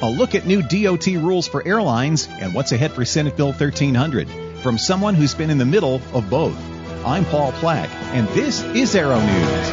A look at new DOT rules for airlines and what's ahead for Senate Bill 1300 from someone who's been in the middle of both. I'm Paul Plack, and this is Aero News.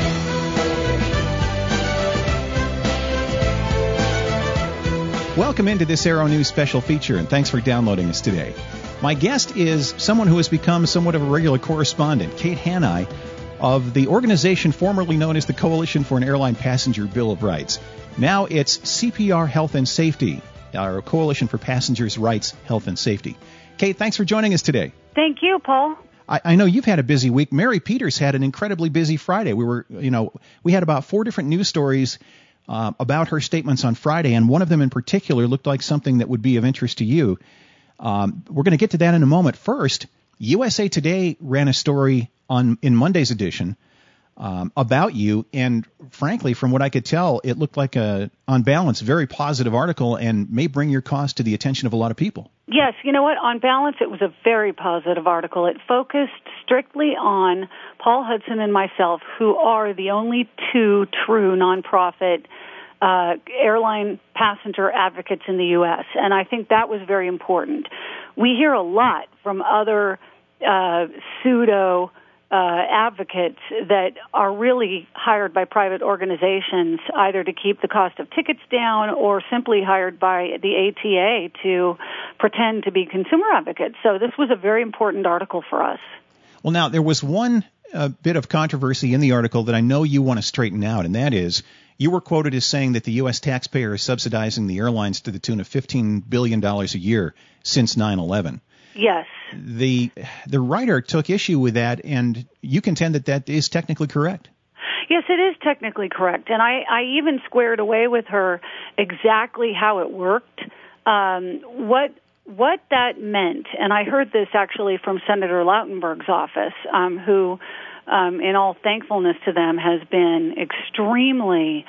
Welcome into this Aero News special feature, and thanks for downloading us today. My guest is someone who has become somewhat of a regular correspondent, Kate Hanai, of the organization formerly known as the Coalition for an Airline Passenger Bill of Rights. Now it's CPR Health and Safety, our Coalition for Passengers' Rights, Health and Safety. Kate, thanks for joining us today. Thank you, Paul. I know you've had a busy week. Mary Peters had an incredibly busy Friday. We had about 4 different news stories about her statements on Friday, and one of them in particular looked like something that would be of interest to you. We're going to get to that in a moment. First, USA Today ran a story in Monday's edition about you, and frankly, from what I could tell, it looked like on balance, very positive article and may bring your cause to the attention of a lot of people. Yes, you know what? On balance, it was a very positive article. It focused strictly on Paul Hudson and myself, who are the only 2 true nonprofit airline passenger advocates in the U.S., and I think that was very important. We hear a lot from other pseudo advocates that are really hired by private organizations either to keep the cost of tickets down or simply hired by the ATA to pretend to be consumer advocates. So this was a very important article for us. Well, now, there was one bit of controversy in the article that I know you want to straighten out, and that is you were quoted as saying that the U.S. taxpayer is subsidizing the airlines to the tune of $15 billion a year since 9/11. Yes. The writer took issue with that, and you contend that is technically correct. Yes, it is technically correct, and I even squared away with her exactly how it worked, what that meant, and I heard this actually from Senator Lautenberg's office, who, in all thankfulness to them, has been extremely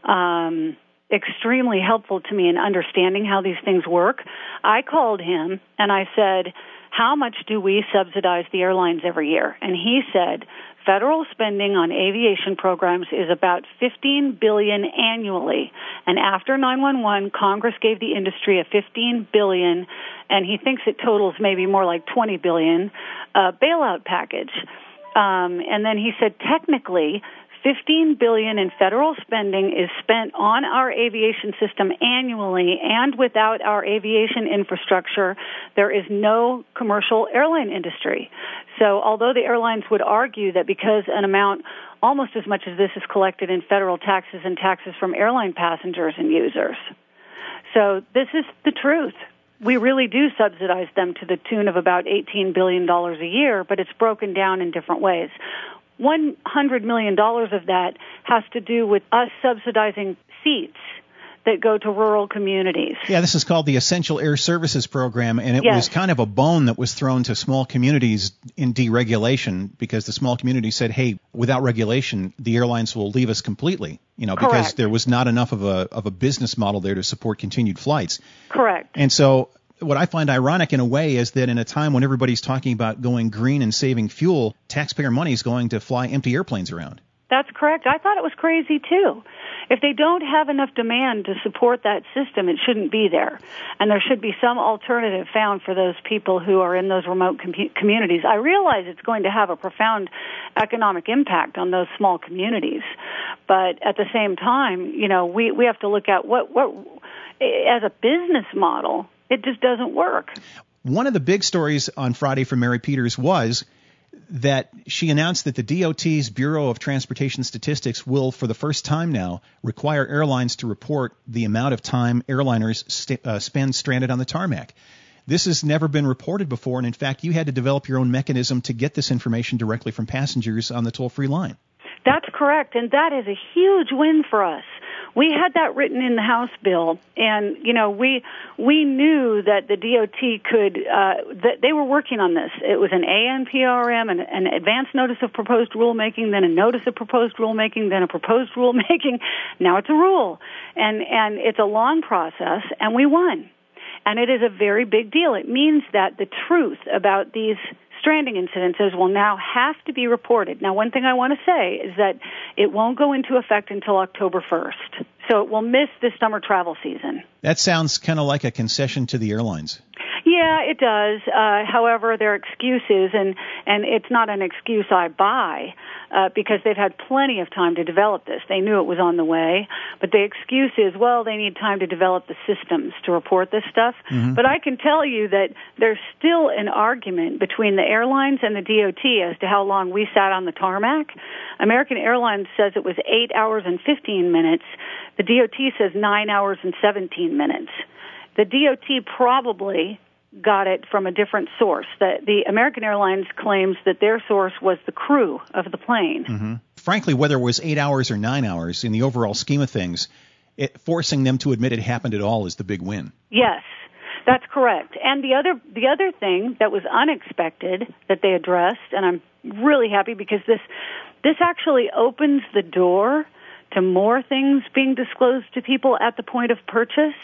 helpful to me in understanding how these things work. I called him and I said, how much do we subsidize the airlines every year? And he said, federal spending on aviation programs is about $15 billion annually. And after 9/11, Congress gave the industry a $15 billion, and he thinks it totals maybe more like $20 billion, bailout package. And then he said, technically, $15 billion in federal spending is spent on our aviation system annually, and without our aviation infrastructure, there is no commercial airline industry. So although the airlines would argue that because an amount almost as much as this is collected in federal taxes and taxes from airline passengers and users. So this is the truth. We really do subsidize them to the tune of about $18 billion a year, but it's broken down in different ways. $100 million of that has to do with us subsidizing seats that go to rural communities. Yeah, this is called the Essential Air Services Program, and it was kind of a bone that was thrown to small communities in deregulation because the small communities said, hey, without regulation, the airlines will leave us completely, because there was not enough of a business model there to support continued flights. Correct. And so what I find ironic in a way is that in a time when everybody's talking about going green and saving fuel, taxpayer money is going to fly empty airplanes around. That's correct. I thought it was crazy, too. If they don't have enough demand to support that system, it shouldn't be there. And there should be some alternative found for those people who are in those remote communities. I realize it's going to have a profound economic impact on those small communities. But at the same time, we have to look at what as a business model, it just doesn't work. One of the big stories on Friday from Mary Peters was that she announced that the DOT's Bureau of Transportation Statistics will, for the first time now, require airlines to report the amount of time airliners spend stranded on the tarmac. This has never been reported before, and in fact, you had to develop your own mechanism to get this information directly from passengers on the toll-free line. That's correct, and that is a huge win for us. We had that written in the House bill, and we knew that the DOT could. That they were working on this. It was an ANPRM, an advance notice of proposed rulemaking, then a notice of proposed rulemaking, then a proposed rulemaking. Now it's a rule, and it's a long process, and we won. And it is a very big deal. It means that the truth about these stranding incidences will now have to be reported. Now, one thing I want to say is that it won't go into effect until October 1st. So it will miss this summer travel season. That sounds kind of like a concession to the airlines. Yeah, it does. However, their excuse is, and it's not an excuse I buy, because they've had plenty of time to develop this. They knew it was on the way, but the excuse is, well, they need time to develop the systems to report this stuff. Mm-hmm. But I can tell you that there's still an argument between the airlines and the DOT as to how long we sat on the tarmac. American Airlines says it was 8 hours and 15 minutes. The DOT says 9 hours and 17 minutes. The DOT probably got it from a different source. The American Airlines claims that their source was the crew of the plane. Mm-hmm. Frankly, whether it was 8 hours or 9 hours, in the overall scheme of things, forcing them to admit it happened at all is the big win. Yes, that's correct. And the other thing that was unexpected that they addressed, and I'm really happy because this actually opens the door to more things being disclosed to people at the point of purchase,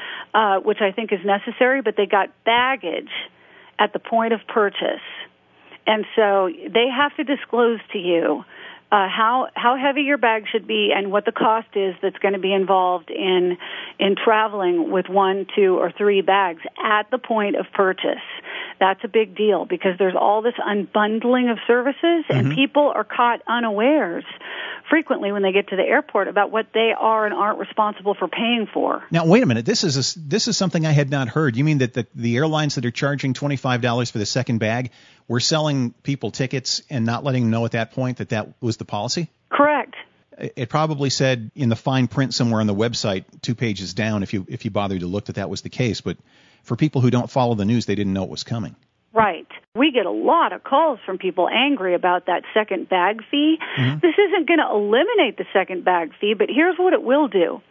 which I think is necessary, but they got baggage at the point of purchase. And so they have to disclose to you how heavy your bag should be and what the cost is that's going to be involved in traveling with 1, 2, or 3 bags at the point of purchase. That's a big deal because there's all this unbundling of services, and people are caught unawares frequently when they get to the airport about what they are and aren't responsible for paying for. Now, wait a minute. This is something I had not heard. You mean that the airlines that are charging $25 for the second bag were selling people tickets and not letting them know at that point that was the policy? Correct. It probably said in the fine print somewhere on the website, 2 pages down, if you bothered to look, that was the case. But for people who don't follow the news, they didn't know it was coming. Right. We get a lot of calls from people angry about that second bag fee. Mm-hmm. This isn't going to eliminate the second bag fee, but here's what it will do.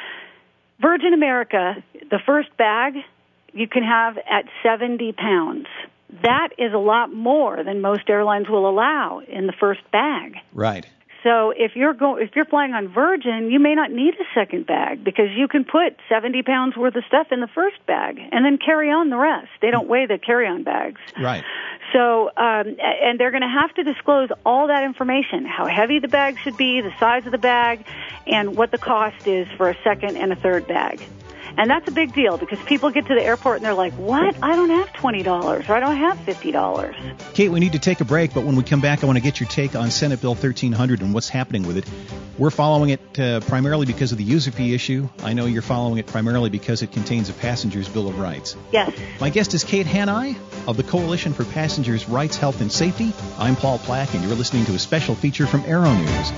Virgin America, the first bag you can have at 70 pounds. That is a lot more than most airlines will allow in the first bag. Right. So if you're flying on Virgin, you may not need a second bag because you can put 70 pounds worth of stuff in the first bag and then carry on the rest. They don't weigh the carry-on bags. Right. So, and they're going to have to disclose all that information, how heavy the bag should be, the size of the bag, and what the cost is for a second and a third bag. And that's a big deal because people get to the airport and they're like, what? I don't have $20 or I don't have $50. Kate, we need to take a break, but when we come back, I want to get your take on Senate Bill 1300 and what's happening with it. We're following it primarily because of the user fee issue. I know you're following it primarily because it contains a passenger's Bill of Rights. Yes. My guest is Kate Hanai of the Coalition for Passengers' Rights, Health, and Safety. I'm Paul Plack, and you're listening to a special feature from Aero News.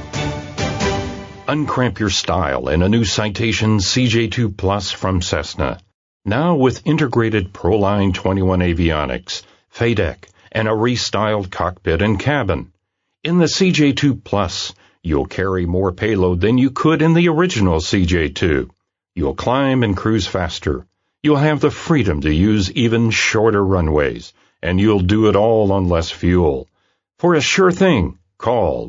Uncramp your style in a new Citation CJ2 Plus from Cessna. Now with integrated Proline 21 avionics, FADEC, and a restyled cockpit and cabin. In the CJ2 Plus, you'll carry more payload than you could in the original CJ2. You'll climb and cruise faster. You'll have the freedom to use even shorter runways, and you'll do it all on less fuel. For a sure thing, call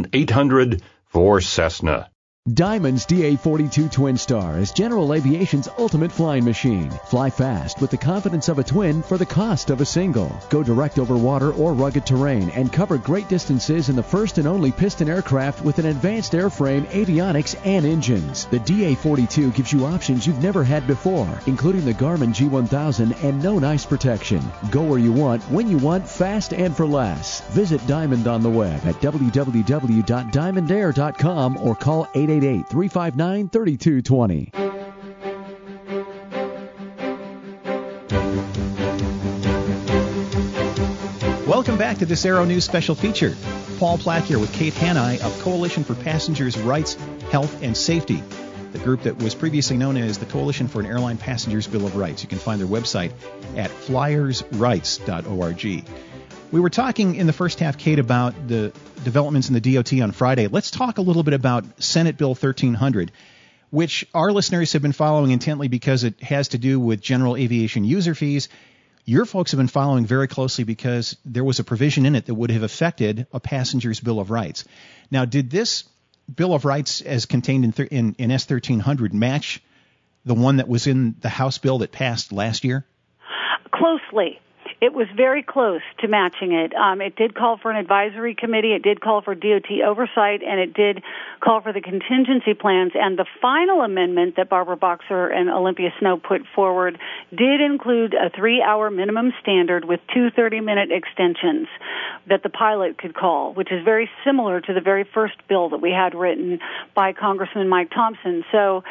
1-800-4Cessna. Diamond's DA-42 Twin Star is General Aviation's ultimate flying machine. Fly fast with the confidence of a twin for the cost of a single. Go direct over water or rugged terrain and cover great distances in the first and only piston aircraft with an advanced airframe, avionics, and engines. The DA-42 gives you options you've never had before, including the Garmin G1000 and no ice protection. Go where you want, when you want, fast and for less. Visit Diamond on the web at www.diamondair.com or call 888-359-3220. Welcome back to this Aero News special feature. Paul Plack here with Kate Hanai of Coalition for Passengers' Rights, Health, and Safety, the group that was previously known as the Coalition for an Airline Passenger's Bill of Rights. You can find their website at flyersrights.org. We were talking in the first half, Kate, about the developments in the DOT on Friday. Let's talk a little bit about Senate Bill 1300, which our listeners have been following intently because it has to do with general aviation user fees. Your folks have been following very closely because there was a provision in it that would have affected a passenger's Bill of Rights. Now, did this Bill of Rights, as contained in S1300, match the one that was in the House bill that passed last year? Closely. It was very close to matching it. It did call for an advisory committee. It did call for DOT oversight, and it did call for the contingency plans. And the final amendment that Barbara Boxer and Olympia Snowe put forward did include a 3-hour minimum standard with 2 30-minute extensions that the pilot could call, which is very similar to the very first bill that we had written by Congressman Mike Thompson. So,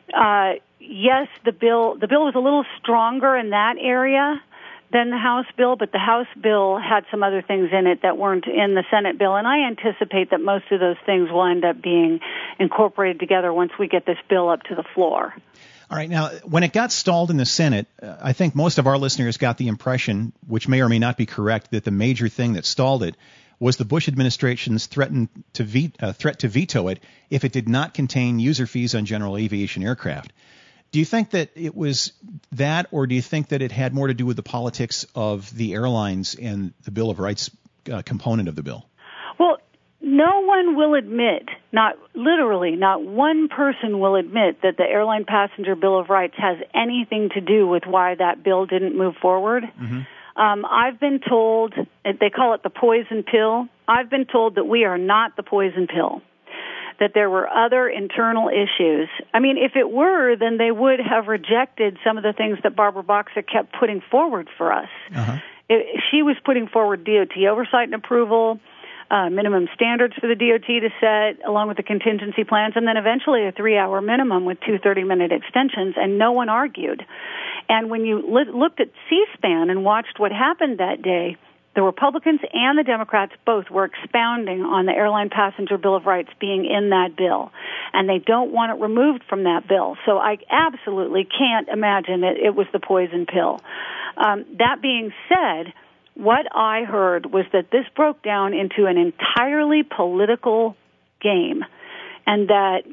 yes, the bill was a little stronger in that area than the House bill, but the House bill had some other things in it that weren't in the Senate bill, and I anticipate that most of those things will end up being incorporated together once we get this bill up to the floor. All right, now, when it got stalled in the Senate, I think most of our listeners got the impression, which may or may not be correct, that the major thing that stalled it was the Bush administration's threat to veto it if it did not contain user fees on general aviation aircraft. Do you think that it was that, or do you think that it had more to do with the politics of the airlines and the Bill of Rights component of the bill? Well, no one will admit, not one person will admit that the Airline Passenger Bill of Rights has anything to do with why that bill didn't move forward. Mm-hmm. I've been told, they call it the poison pill. I've been told that we are not the poison pill, that there were other internal issues. I mean, if it were, then they would have rejected some of the things that Barbara Boxer kept putting forward for us. Uh-huh. She was putting forward DOT oversight and approval, minimum standards for the DOT to set, along with the contingency plans, and then eventually a 3-hour minimum with 2 30-minute extensions, and no one argued. And when you looked at C-SPAN and watched what happened that day, the Republicans and the Democrats both were expounding on the Airline Passenger Bill of Rights being in that bill, and they don't want it removed from that bill. So I absolutely can't imagine that it was the poison pill. That being said, what I heard was that this broke down into an entirely political game, and that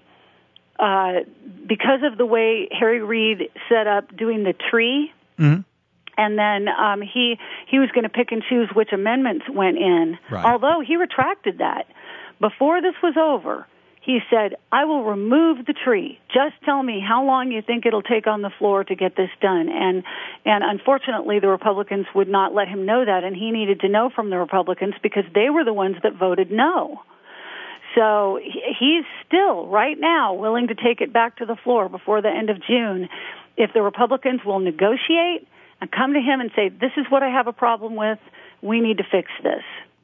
because of the way Harry Reid set up doing the tree, mm-hmm. And then he was going to pick and choose which amendments went in, right. Although he retracted that. Before this was over, he said, I will remove the tree. Just tell me how long you think it'll take on the floor to get this done. And unfortunately, the Republicans would not let him know that, and he needed to know from the Republicans because they were the ones that voted no. So he's still, right now, willing to take it back to the floor before the end of June if the Republicans will negotiate and come to him and say, this is what I have a problem with, we need to fix this.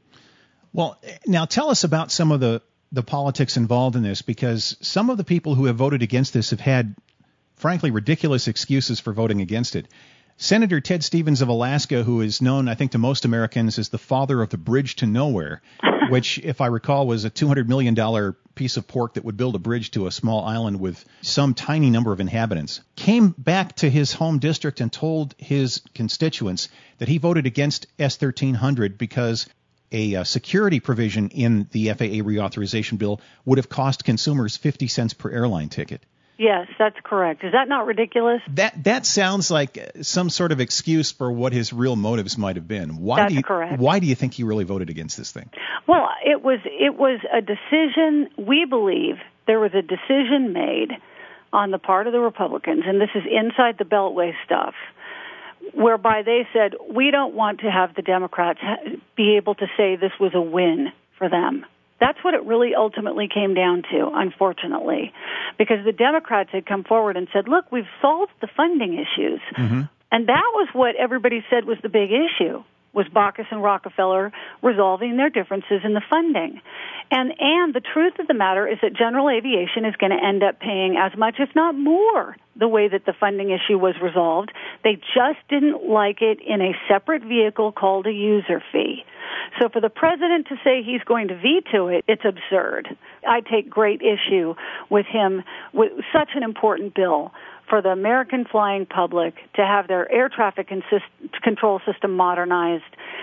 Well, now tell us about some of the politics involved in this, because some of the people who have voted against this have had, frankly, ridiculous excuses for voting against it. Senator Ted Stevens of Alaska, who is known, I think, to most Americans as the father of the Bridge to Nowhere, which, if I recall, was a $200 million piece of pork that would build a bridge to a small island with some tiny number of inhabitants, came back to his home district and told his constituents that he voted against S-1300 because a security provision in the FAA reauthorization bill would have cost consumers 50 cents per airline ticket. Yes, that's correct. Is that not ridiculous? That sounds like some sort of excuse for what his real motives might have been. Correct. Why do you think he really voted against this thing? Well, it was a decision. We believe there was a decision made on the part of the Republicans, and this is inside the Beltway stuff, whereby they said, we don't want to have the Democrats be able to say this was a win for them. That's what it really ultimately came down to, unfortunately, because the Democrats had come forward and said, look, we've solved the funding issues. Mm-hmm. And that was what everybody said was the big issue, was Baucus and Rockefeller resolving their differences in the funding. And the truth of the matter is that general aviation is going to end up paying as much, if not more, the way that the funding issue was resolved. They just didn't like it in a separate vehicle called a user fee. So for the president to say he's going to veto it, it's absurd. I take great issue with him, with such an important bill for the American flying public to have their air traffic control system modernized.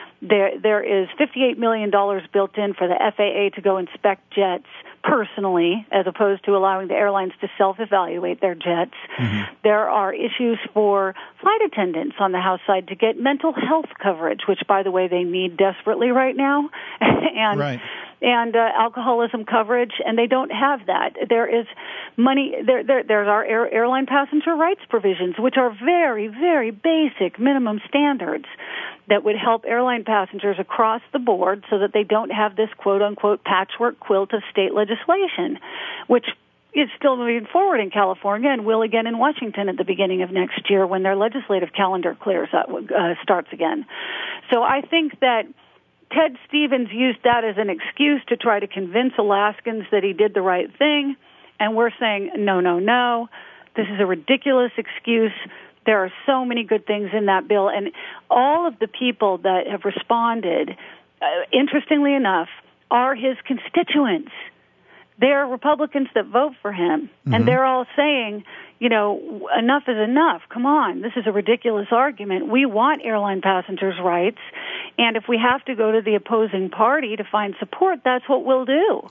There is $58 million built in for the FAA to go inspect jets personally, as opposed to allowing the airlines to self-evaluate their jets. Mm-hmm. There are issues for flight attendants on the House side to get mental health coverage, which, by the way, they need desperately right now, and alcoholism coverage, and they don't have that. There's our airline passenger rights provisions, which are very, very basic minimum standards that would help airline passengers across the board so that they don't have this quote-unquote patchwork quilt of state legislation, which is still moving forward in California and will again in Washington at the beginning of next year when their legislative calendar starts again. So I think that Ted Stevens used that as an excuse to try to convince Alaskans that he did the right thing, and we're saying, no, this is a ridiculous excuse. There are so many good things in that bill, and all of the people that have responded, interestingly enough, are his constituents. They're Republicans that vote for him, and they're all saying, enough is enough. Come on, this is a ridiculous argument. We want airline passengers' rights, and if we have to go to the opposing party to find support, that's what we'll do.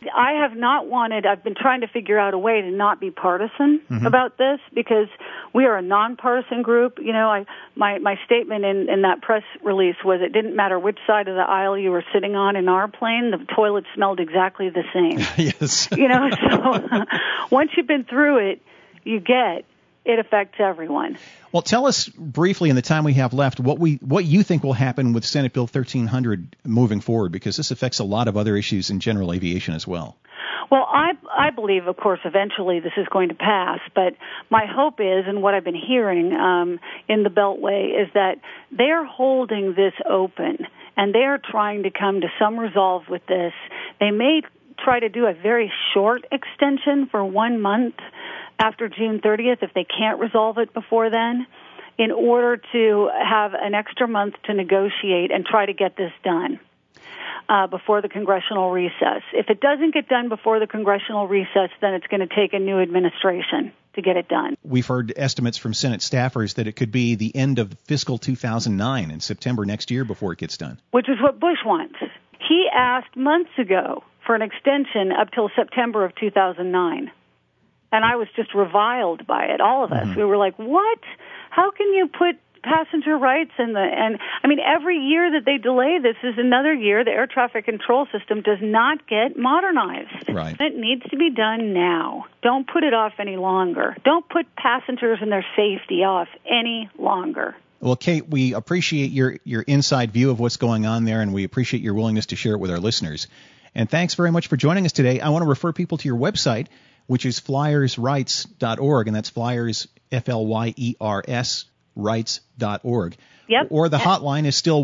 I've been trying to figure out a way to not be partisan about this, because we are a nonpartisan group. My statement in that press release was it didn't matter which side of the aisle you were sitting on in our plane, the toilet smelled exactly the same. Yes. So once you've been through it, it affects everyone. Well, tell us briefly in the time we have left what you think will happen with Senate Bill 1300 moving forward, because this affects a lot of other issues in general aviation as well. Well, I believe, of course, eventually this is going to pass, but my hope is, and what I've been hearing in the Beltway, is that they're holding this open, and they are trying to come to some resolve with this. They may try to do a very short extension for 1 month after June 30th if they can't resolve it before then, in order to have an extra month to negotiate and try to get this done before the congressional recess. If it doesn't get done before the congressional recess, then it's going to take a new administration to get it done. We've heard estimates from Senate staffers that it could be the end of fiscal 2009 in September next year before it gets done. Which is what Bush wants. He asked months ago for an extension up till September of 2009. And I was just reviled by it, all of us. We were like, what? How can you put passenger rights and every year that they delay this is another year the air traffic control system does not get modernized. Right. It needs to be done now. Don't put it off any longer. Don't put passengers and their safety off any longer. Well, Kate, we appreciate your inside view of what's going on there, and we appreciate your willingness to share it with our listeners. And thanks very much for joining us today. I want to refer people to your website, which is flyersrights.org, and that's Flyers, F-L-Y-E-R-S, rights.org. Yep. Or the hotline is still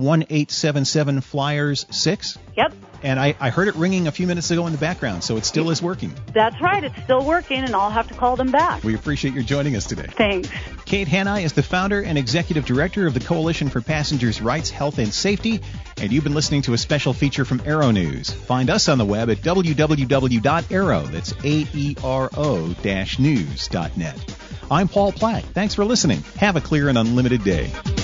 1-877-FLYERS-6. Yep. And I heard it ringing a few minutes ago in the background, so it still is working. That's right. It's still working, and I'll have to call them back. We appreciate your joining us today. Thanks. Kate Hanai is the founder and executive director of the Coalition for Passengers' Rights, Health, and Safety, and you've been listening to a special feature from Aero News. Find us on the web at www.aero, that's AERO-news.net. I'm Paul Platt. Thanks for listening. Have a clear and unlimited day.